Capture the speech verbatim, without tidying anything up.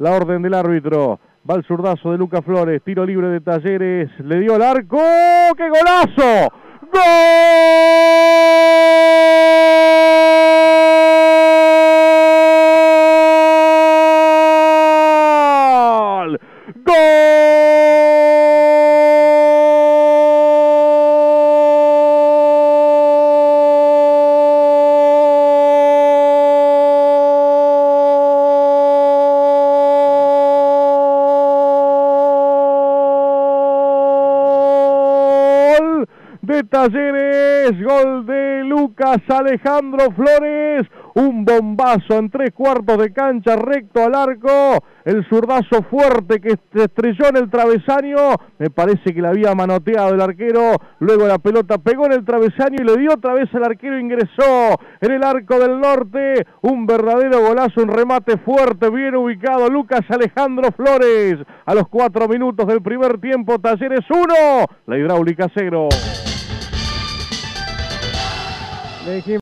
la orden del árbitro. Va el zurdazo de Lucas Flores, tiro libre de Talleres, le dio al arco, ¡qué golazo! ¡Gol! ¡Gol! De Talleres, gol de Lucas Alejandro Flores, un bombazo en tres cuartos de cancha recto al arco, el zurdazo fuerte que se estrelló en el travesaño, me parece que la había manoteado el arquero, luego la pelota pegó en el travesaño y le dio otra vez al arquero, ingresó en el arco del norte, un verdadero golazo, un remate fuerte, bien ubicado, Lucas Alejandro Flores, a los cuatro minutos del primer tiempo, Talleres uno, la hidráulica cero. Le dijimos